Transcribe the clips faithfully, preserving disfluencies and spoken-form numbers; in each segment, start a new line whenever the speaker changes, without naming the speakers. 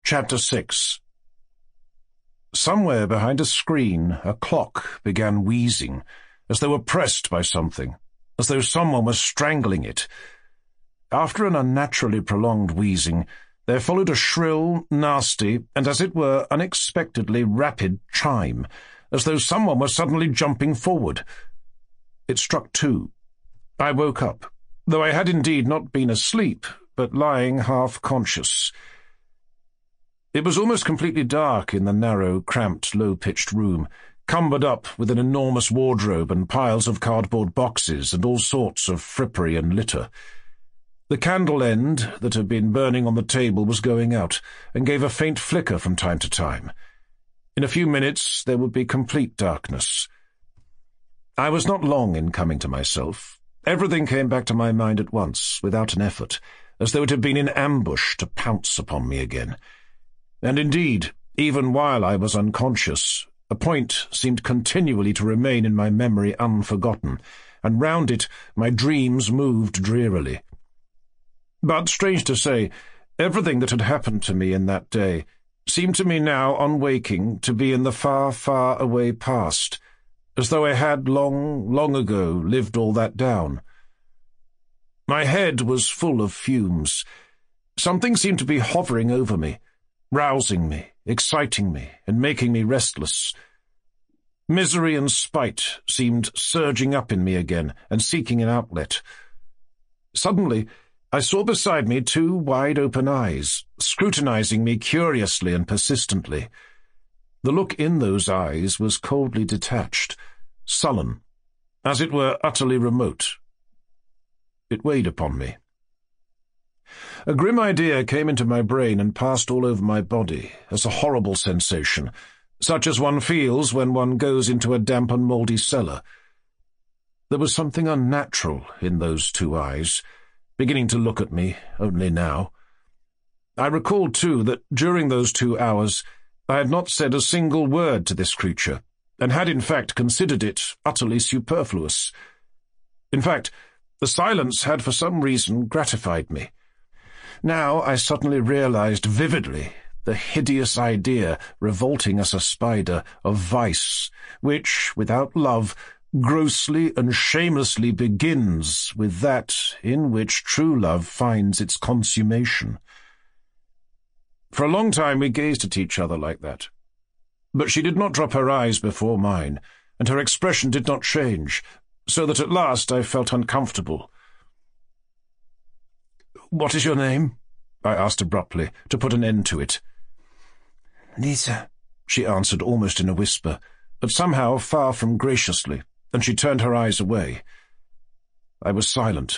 Chapter six. Somewhere behind a screen, a clock began wheezing, as though oppressed by something, as though someone was strangling it. After an unnaturally prolonged wheezing, there followed a shrill, nasty, and as it were unexpectedly rapid chime, as though someone was suddenly jumping forward. It struck two. I woke up, though I had indeed not been asleep, but lying half-conscious. It was almost completely dark in the narrow, cramped, low-pitched room, cumbered up with an enormous wardrobe and piles of cardboard boxes and all sorts of frippery and litter. The candle end that had been burning on the table was going out, and gave a faint flicker from time to time. In a few minutes there would be complete darkness. I was not long in coming to myself. Everything came back to my mind at once, without an effort, as though it had been in ambush to pounce upon me again. And indeed, even while I was unconscious, a point seemed continually to remain in my memory unforgotten, and round it my dreams moved drearily. But, strange to say, everything that had happened to me in that day seemed to me now, on waking, to be in the far, far away past, as though I had long, long ago lived all that down. My head was full of fumes. Something seemed to be hovering over me, rousing me, exciting me, and making me restless. Misery and spite seemed surging up in me again and seeking an outlet. Suddenly, I saw beside me two wide-open eyes, scrutinizing me curiously and persistently. The look in those eyes was coldly detached, sullen, as it were utterly remote. It weighed upon me. A grim idea came into my brain and passed all over my body, as a horrible sensation, such as one feels when one goes into a damp and mouldy cellar. There was something unnatural in those two eyes, beginning to look at me only now. I recalled, too, that during those two hours I had not said a single word to this creature, and had in fact considered it utterly superfluous. In fact, the silence had for some reason gratified me. Now I suddenly realized vividly the hideous idea, revolting as a spider, of vice, which, without love, grossly and shamelessly begins with that in which true love finds its consummation. For a long time we gazed at each other like that. But she did not drop her eyes before mine, and her expression did not change, so that at last I felt uncomfortable. "What is your name?" I asked abruptly, to put an end to it. "Lisa," she answered almost in a whisper, but somehow far from graciously, and she turned her eyes away. I was silent.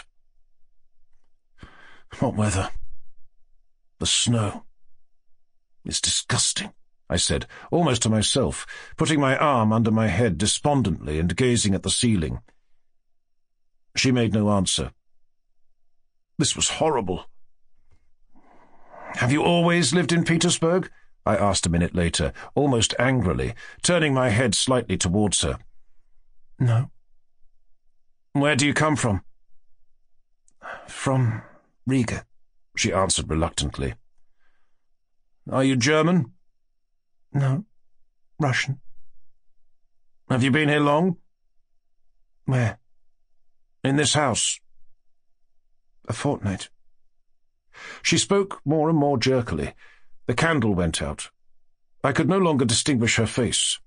"What weather? The snow. It's disgusting," I said, almost to myself, putting my arm under my head despondently and gazing at the ceiling. She made no answer. This was horrible. "Have you always lived in Petersburg?" I asked a minute later, almost angrily, turning my head slightly towards her. "No." "Where do you come from?" "From Riga," she answered reluctantly. "Are you German?" "No, Russian." "Have you been here long?" "Where?" "In this house." "A fortnight." She spoke more and more jerkily. The candle went out. I could no longer distinguish her face.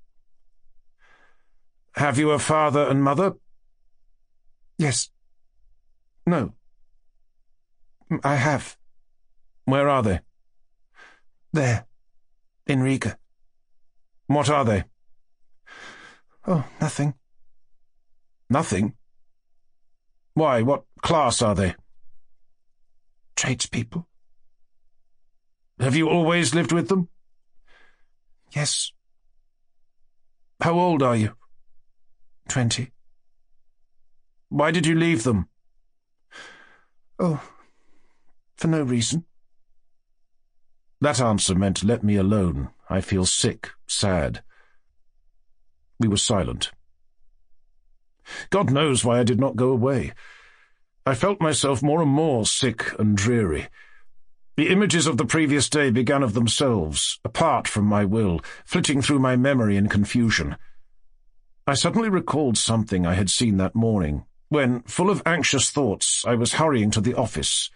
"Have you a father and mother?" "Yes. No. I have." "Where are they?" "There. In Riga." "What are they?" "Oh, nothing." "Nothing? Why, what class are they?" "Tradespeople." "Have you always lived with them?" "Yes." "How old are you?" "Twenty."
Why did you leave them?"
"Oh, for no reason."
That answer meant let me alone. I feel sick, sad. We were silent. God knows why I did not go away. I felt myself more and more sick and dreary.
The images of the previous day began of themselves, apart from my will, flitting through my memory in confusion. I suddenly recalled something I had seen that morning, when, full of anxious thoughts, I was hurrying to the office.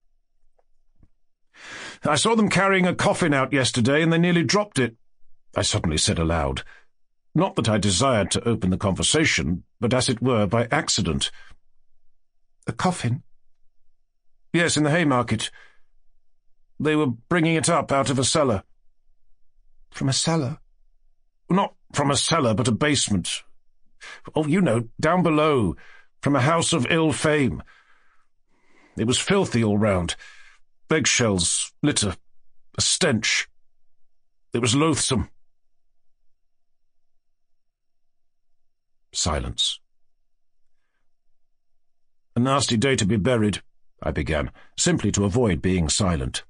"I saw them carrying a coffin out yesterday, and they nearly dropped it," I suddenly said aloud. Not that I desired to open the conversation, but as it were by accident. "A coffin?" "Yes, in the Haymarket. They were bringing it up out of a cellar." "From a cellar?" "Not from a cellar, but a basement. Oh, you know, down below, from a house of ill fame. It was filthy all round. Eggshells, litter, a stench. It was loathsome." Silence. "A nasty day to be buried," I began, simply to avoid being silent.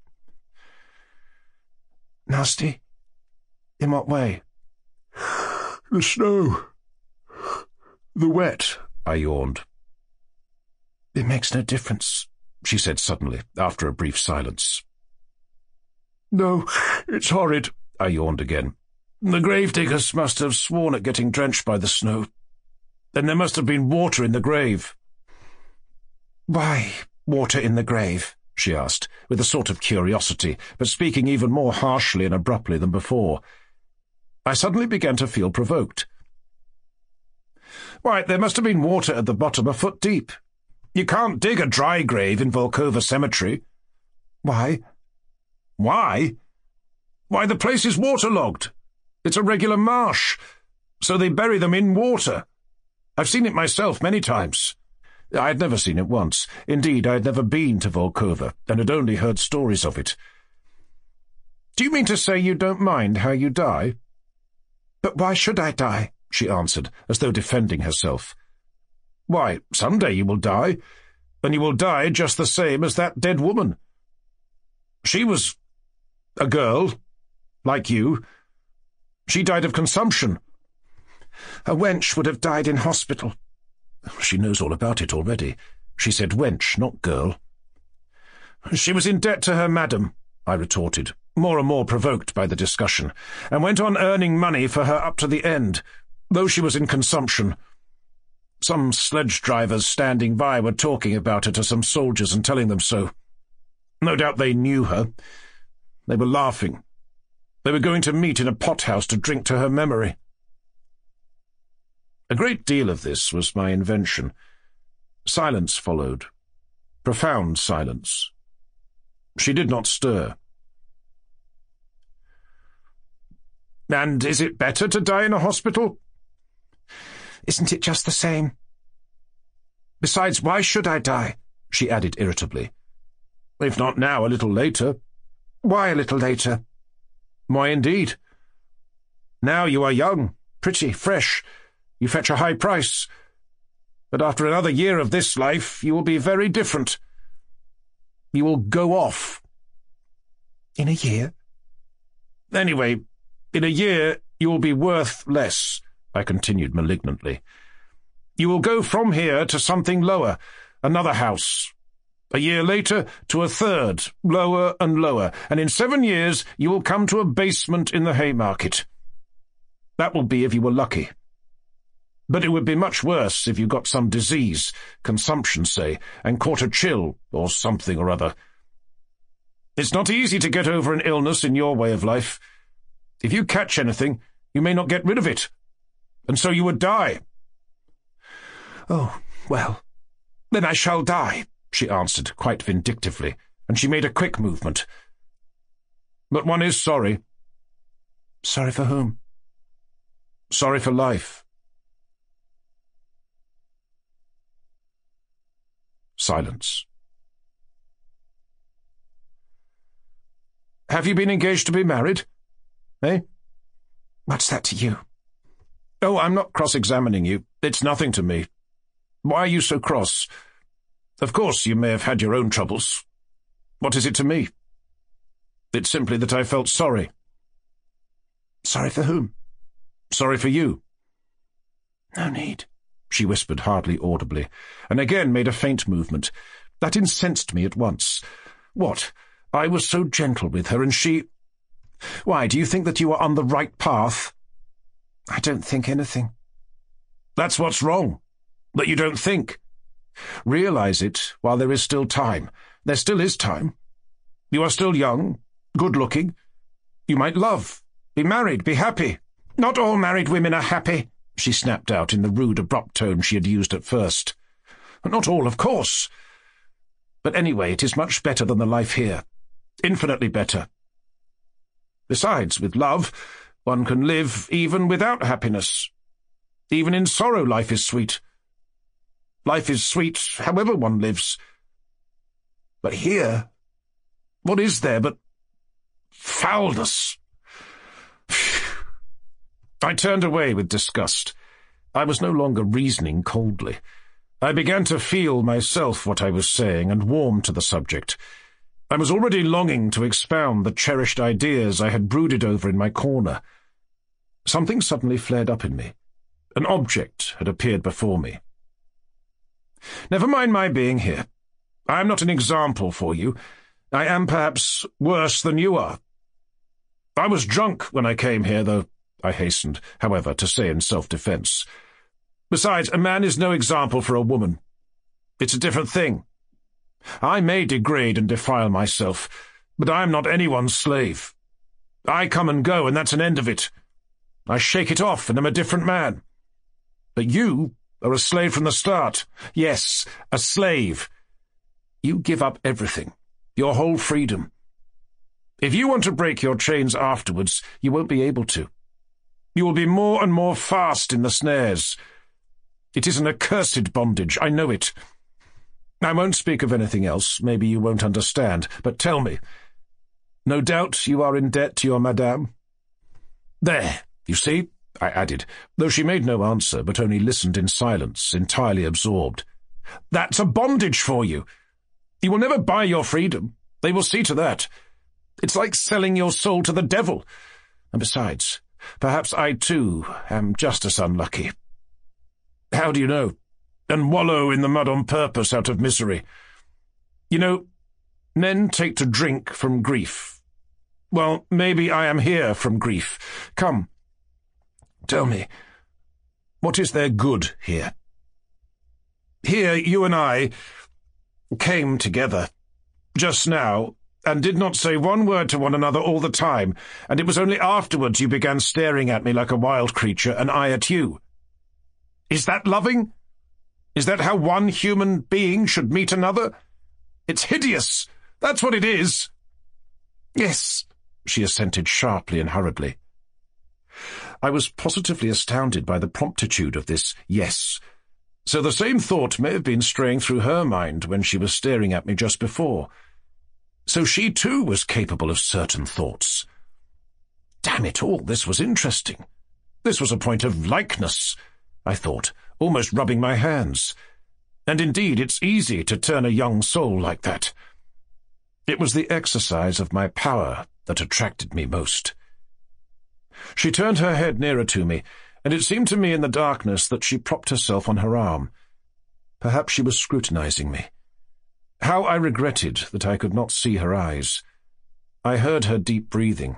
"Nasty? In what way?" "The snow. The wet," I yawned. "It makes no difference," she said suddenly, after a brief silence. "No, it's horrid," I yawned again. "The gravediggers must have sworn at getting drenched by the snow. Then there must have been water in the grave." "Why water in the grave?" she asked, with a sort of curiosity, but speaking even more harshly and abruptly than before. I suddenly began to feel provoked. "Why, there must have been water at the bottom a foot deep. You can't dig a dry grave in Volkova Cemetery." "Why?" "Why? Why, the place is waterlogged. It's a regular marsh, so they bury them in water. I've seen it myself many times." I had never seen it once. Indeed, I had never been to Volkova, and had only heard stories of it. "Do you mean to say you don't mind how you die?" "But why should I die?" she answered, as though defending herself. "Why, some day you will die, and you will die just the same as that dead woman. She was a girl, like you. She died of consumption." "A wench would have died in hospital." She knows all about it already. She said wench, not girl. "She was in debt to her madam," I retorted, more and more provoked by the discussion, "and went on earning money for her up to the end, though she was in consumption. Some sledge drivers standing by were talking about her to some soldiers and telling them so. No doubt they knew her. They were laughing. They were going to meet in a pothouse to drink to her memory." A great deal of this was my invention. Silence followed. Profound silence. She did not stir. "And is it better to die in a hospital?" "Isn't it just the same? Besides, why should I die?" she added irritably. "If not now, a little later." "Why a little later?" "Why, indeed? Now you are young, pretty, fresh. You fetch a high price. But after another year of this life, you will be very different. You will go off." "In a year?" "Anyway, in a year you will be worth less," I continued malignantly. "You will go from here to something lower, another house. A year later to a third, lower and lower, and in seven years you will come to a basement in the Haymarket. That will be if you were lucky. But it would be much worse if you got some disease, consumption, say, and caught a chill, or something or other. It's not easy to get over an illness in your way of life. If you catch anything, you may not get rid of it, and so you would die." "Oh, well, then I shall die," she answered, quite vindictively, and she made a quick movement. "But one is sorry." "Sorry for whom?" "Sorry for life." Silence. "Have you been engaged to be married? Eh?" "What's that to you?" "Oh, I'm not cross-examining you. It's nothing to me. Why are you so cross? Of course, you may have had your own troubles. What is it to me? It's simply that I felt sorry." "Sorry for whom?" "Sorry for you." "No need," she whispered hardly audibly, and again made a faint movement. That incensed me at once. What? I was so gentle with her, and she— Why, do you think that you are on the right path?
I don't think anything.
That's what's wrong, that you don't think. Realize it while there is still time. There still is time. You are still young, good-looking. You might love, be married, be happy. Not all married women are happy, she snapped out in the rude, abrupt tone she had used at first. Not all, of course. But anyway, it is much better than the life here. Infinitely better. Besides, with love, one can live even without happiness. Even in sorrow, life is sweet. Life is sweet however one lives. But here, what is there but foulness? I turned away with disgust. I was no longer reasoning coldly. I began to feel myself what I was saying and warm to the subject. I was already longing to expound the cherished ideas I had brooded over in my corner. Something suddenly flared up in me. An object had appeared before me. Never mind my being here. I am not an example for you. I am perhaps worse than you are. I was drunk when I came here, though, I hastened, however, to say in self-defence. Besides, a man is no example for a woman. It's a different thing. I may degrade and defile myself, but I am not anyone's slave. I come and go, and that's an end of it. I shake it off, and am a different man. But you are a slave from the start. Yes, a slave. You give up everything, your whole freedom. If you want to break your chains afterwards, you won't be able to. You will be more and more fast in the snares. It is an accursed bondage, I know it. I won't speak of anything else, maybe you won't understand, but tell me. No doubt you are in debt to your madame? There, you see, I added, though she made no answer, but only listened in silence, entirely absorbed. That's a bondage for you. You will never buy your freedom. They will see to that. It's like selling your soul to the devil. And besides, perhaps I, too, am just as unlucky. How do you know? And wallow in the mud on purpose out of misery. You know, men take to drink from grief. Well, maybe I am here from grief. Come, tell me, what is there good here? Here you and I came together, just now, and did not say one word to one another all the time, and it was only afterwards you began staring at me like a wild creature, and I at you. Is that loving? Is that how one human being should meet another? It's hideous. That's what it is. Yes, she assented sharply and hurriedly. I was positively astounded by the promptitude of this yes. So the same thought may have been straying through her mind when she was staring at me just before. So she too was capable of certain thoughts. Damn it all, this was interesting. This was a point of likeness, I thought, almost rubbing my hands. And indeed, it's easy to turn a young soul like that. It was the exercise of my power that attracted me most. She turned her head nearer to me, and it seemed to me in the darkness that she propped herself on her arm. Perhaps she was scrutinizing me. How I regretted that I could not see her eyes. I heard her deep breathing.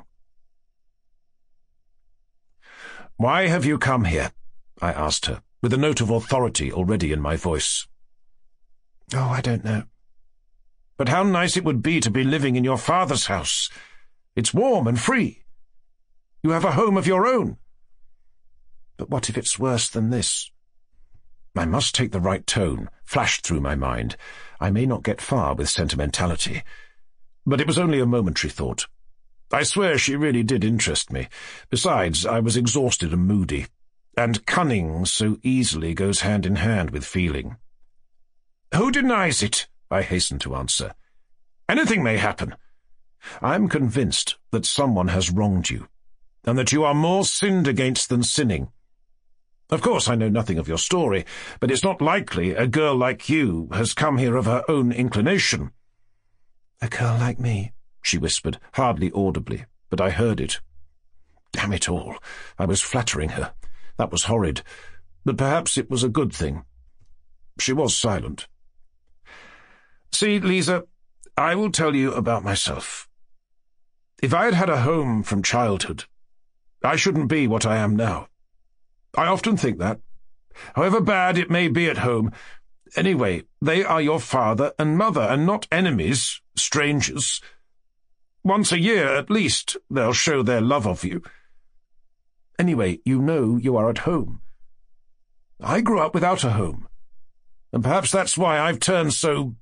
"Why have you come here?" I asked her, with a note of authority already in my voice. "Oh, I don't know." "But how nice it would be to be living in your father's house. It's warm and free. You have a home of your own." "But what if it's worse than this?" I must take the right tone, flashed through my mind. I may not get far with sentimentality. But it was only a momentary thought. I swear she really did interest me. Besides, I was exhausted and moody, and cunning so easily goes hand in hand with feeling. "Who denies it?" I hastened to answer. "Anything may happen. I am convinced that someone has wronged you, and that you are more sinned against than sinning. Of course, I know nothing of your story, but it's not likely a girl like you has come here of her own inclination." "A girl like me," she whispered, hardly audibly, but I heard it. Damn it all, I was flattering her. That was horrid, but perhaps it was a good thing. She was silent. "See, Lisa, I will tell you about myself. If I had had a home from childhood, I shouldn't be what I am now. I often think that. However bad it may be at home, anyway, they are your father and mother, and not enemies, strangers. Once a year, at least, they'll show their love of you. Anyway, you know you are at home. I grew up without a home, and perhaps that's why I've turned so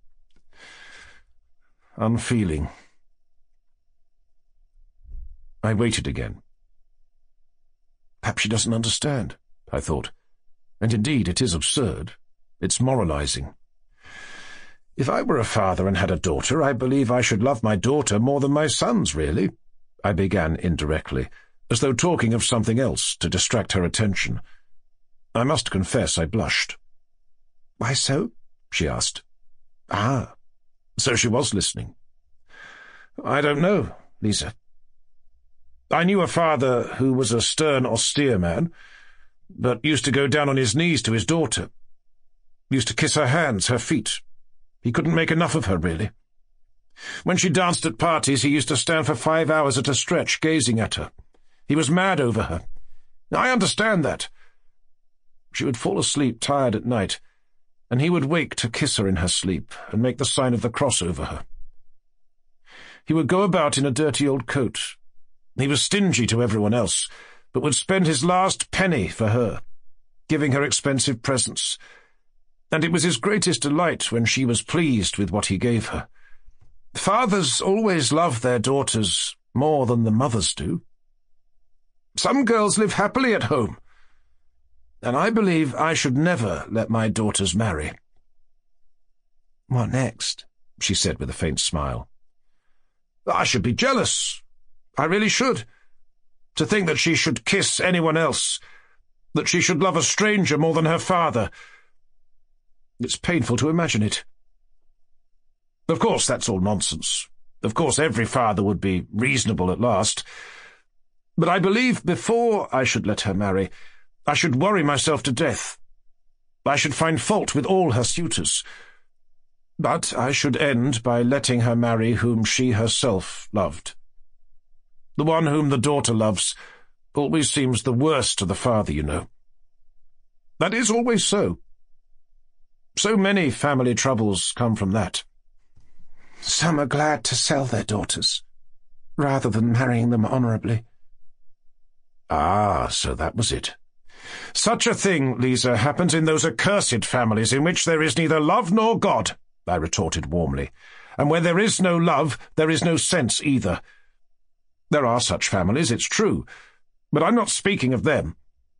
unfeeling. I waited again. Perhaps she doesn't understand, I thought. And indeed, it is absurd. It's moralizing. If I were a father and had a daughter, I believe I should love my daughter more than my sons, really, I began indirectly, as though talking of something else to distract her attention. I must confess I blushed. Why so? She asked. Ah, so she was listening. I don't know, Lisa. I knew a father who was a stern, austere man, but used to go down on his knees to his daughter. Used to kiss her hands, her feet. He couldn't make enough of her, really. When she danced at parties, he used to stand for five hours at a stretch, gazing at her. He was mad over her. I understand that. She would fall asleep tired at night, and he would wake to kiss her in her sleep and make the sign of the cross over her. He would go about in a dirty old coat. He was stingy to everyone else, but would spend his last penny for her, giving her expensive presents, and it was his greatest delight when she was pleased with what he gave her. Fathers always love their daughters more than the mothers do. Some girls live happily at home, and I believe I should never let my daughters marry. What next? She said with a faint smile. I should be jealous. I really should. To think that she should kiss anyone else, that she should love a stranger more than her father. It's painful to imagine it. Of course, that's all nonsense. Of course, every father would be reasonable at last. But I believe before I should let her marry, I should worry myself to death. I should find fault with all her suitors. But I should end by letting her marry whom she herself loved. The one whom the daughter loves always seems the worst to the father, you know. That is always so. So many family troubles come from that. Some are glad to sell their daughters, rather than marrying them honourably. Ah, so that was it. Such a thing, Lisa, happens in those accursed families in which there is neither love nor God, I retorted warmly. And where there is no love, there is no sense either. There are such families, it's true, but I'm not speaking of them.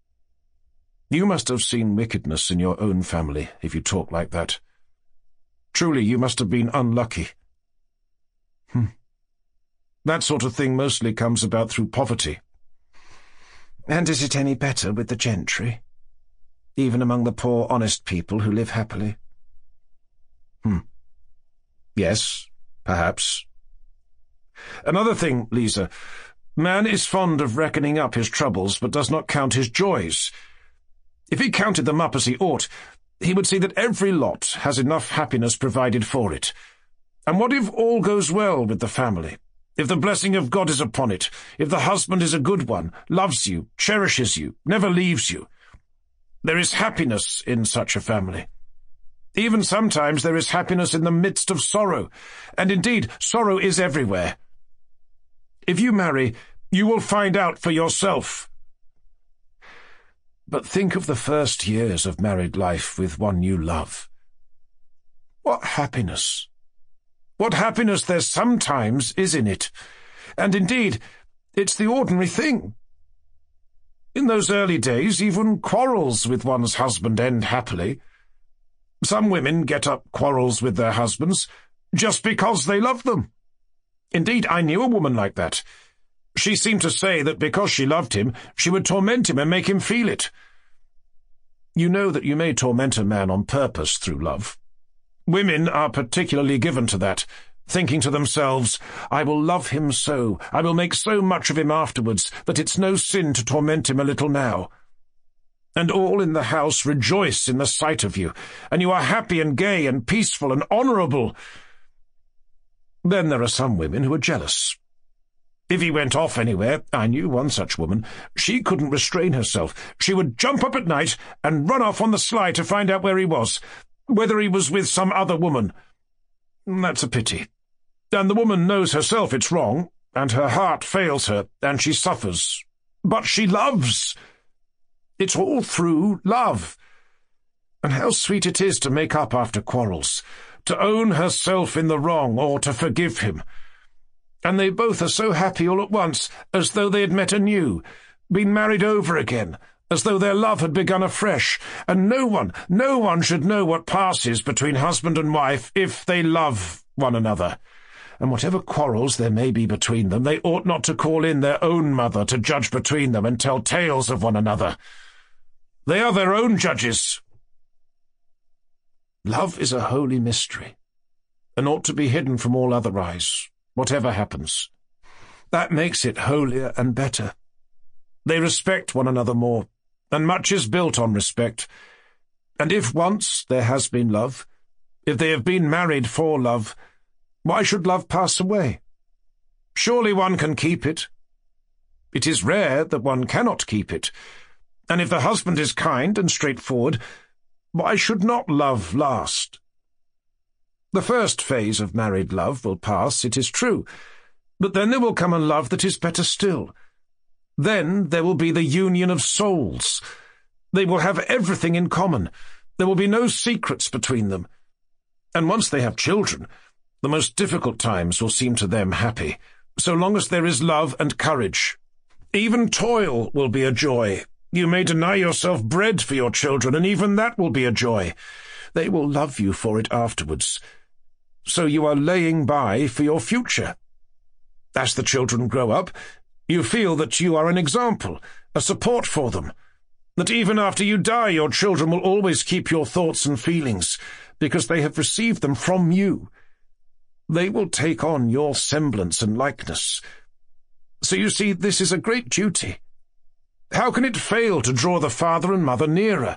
You must have seen wickedness in your own family, if you talk like that. Truly, you must have been unlucky. Hmm. That sort of thing mostly comes about through poverty. And is it any better with the gentry? Even among the poor, honest people who live happily? Hmm. Yes, perhaps. Another thing, Lisa. Man is fond of reckoning up his troubles, but does not count his joys. If he counted them up as he ought, he would see that every lot has enough happiness provided for it. And what if all goes well with the family? If the blessing of God is upon it, if the husband is a good one, loves you, cherishes you, never leaves you? There is happiness in such a family. Even sometimes there is happiness in the midst of sorrow, and indeed sorrow is everywhere. If you marry, you will find out for yourself. But think of the first years of married life with one you love. What happiness! What happiness there sometimes is in it, and indeed, it's the ordinary thing. In those early days, even quarrels with one's husband end happily. Some women get up quarrels with their husbands just because they love them. Indeed, I knew a woman like that. She seemed to say that because she loved him, she would torment him and make him feel it. You know that you may torment a man on purpose through love. Women are particularly given to that, thinking to themselves, I will love him so, I will make so much of him afterwards, that it's no sin to torment him a little now. And all in the house rejoice in the sight of you, and you are happy and gay and peaceful and honourable. Then there are some women who are jealous. If he went off anywhere, I knew one such woman, she couldn't restrain herself. She would jump up at night and run off on the sly to find out where he was, whether he was with some other woman. That's a pity. And the woman knows herself it's wrong, and her heart fails her, and she suffers. But she loves. It's all through love. And how sweet it is to make up after quarrels, to own herself in the wrong, or to forgive him. And they both are so happy all at once, as though they had met anew, been married over again, as though their love had begun afresh, and no one, no one should know what passes between husband and wife if they love one another. And whatever quarrels there may be between them, they ought not to call in their own mother to judge between them and tell tales of one another. They are their own judges. Love is a holy mystery, and ought to be hidden from all other eyes, whatever happens. That makes it holier and better. They respect one another more, and much is built on respect. And if once there has been love, if they have been married for love, why should love pass away? Surely one can keep it. It is rare that one cannot keep it, and if the husband is kind and straightforward, why should not love last? The first phase of married love will pass, it is true, but then there will come a love that is better still. Then there will be the union of souls. They will have everything in common. There will be no secrets between them. And once they have children, the most difficult times will seem to them happy, so long as there is love and courage. Even toil will be a joy. You may deny yourself bread for your children, and even that will be a joy. They will love you for it afterwards. So you are laying by for your future. As the children grow up, you feel that you are an example, a support for them, that even after you die your children will always keep your thoughts and feelings, because they have received them from you. They will take on your semblance and likeness. So you see, this is a great duty. How can it fail to draw the father and mother nearer?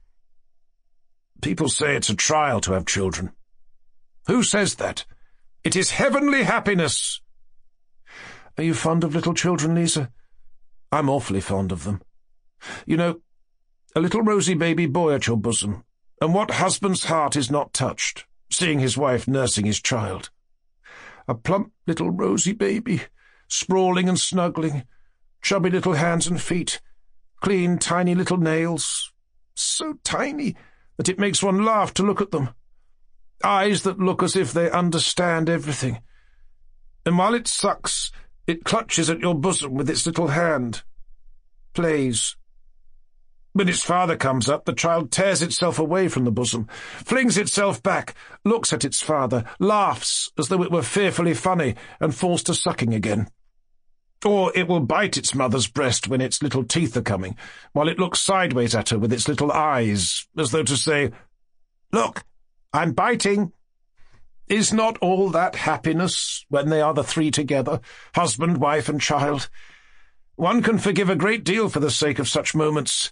People say it's a trial to have children. Who says that? It is heavenly happiness. Are you fond of little children, Lisa? I'm awfully fond of them. You know, a little rosy baby boy at your bosom, and what husband's heart is not touched, seeing his wife nursing his child? A plump little rosy baby, sprawling and snuggling, chubby little hands and feet, clean tiny little nails, so tiny that it makes one laugh to look at them, eyes that look as if they understand everything. And while it sucks, it clutches at your bosom with its little hand, plays. When its father comes up, the child tears itself away from the bosom, flings itself back, looks at its father, laughs as though it were fearfully funny, and falls to sucking again. Or it will bite its mother's breast when its little teeth are coming, while it looks sideways at her with its little eyes, as though to say, "Look, I'm biting." Is not all that happiness when they are the three together, husband, wife, and child? One can forgive a great deal for the sake of such moments.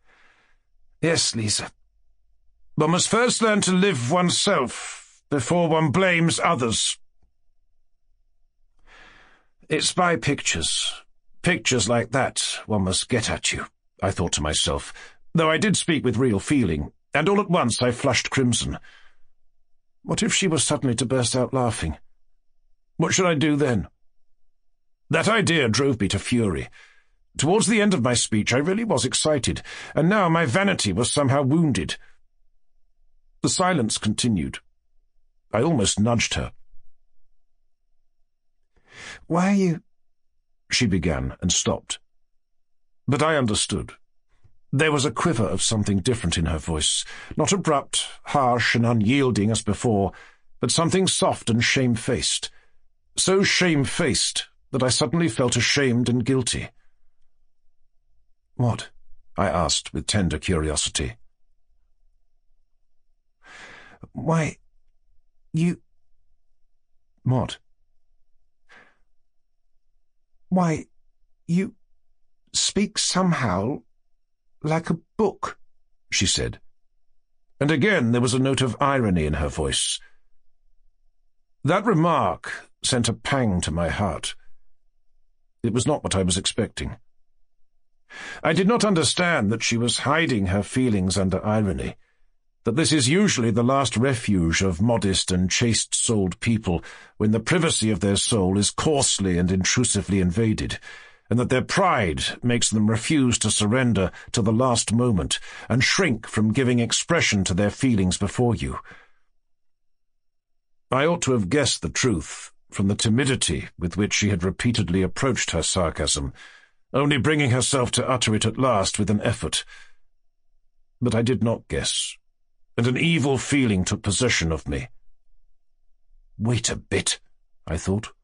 Yes, Lisa. One must first learn to live oneself before one blames others. It's by pictures, pictures like that one must get at you, I thought to myself, though I did speak with real feeling, and all at once I flushed crimson. What if she was suddenly to burst out laughing? What should I do then? That idea drove me to fury. Towards the end of my speech I really was excited, and now my vanity was somehow wounded. The silence continued. I almost nudged her. "Why are you—" she began, and stopped. But I understood. There was a quiver of something different in her voice, not abrupt, harsh, and unyielding as before, but something soft and shamefaced, so shamefaced that I suddenly felt ashamed and guilty. "What?" I asked with tender curiosity. "Why, you—" "What?" "Why, you speak somehow like a book," she said, and again there was a note of irony in her voice. That remark sent a pang to my heart. It was not what I was expecting. I did not understand that she was hiding her feelings under irony, that this is usually the last refuge of modest and chaste-souled people when the privacy of their soul is coarsely and intrusively invaded, and that their pride makes them refuse to surrender to the last moment and shrink from giving expression to their feelings before you. I ought to have guessed the truth from the timidity with which she had repeatedly approached her sarcasm, only bringing herself to utter it at last with an effort. But I did not guess, and an evil feeling took possession of me. "Wait a bit," I thought.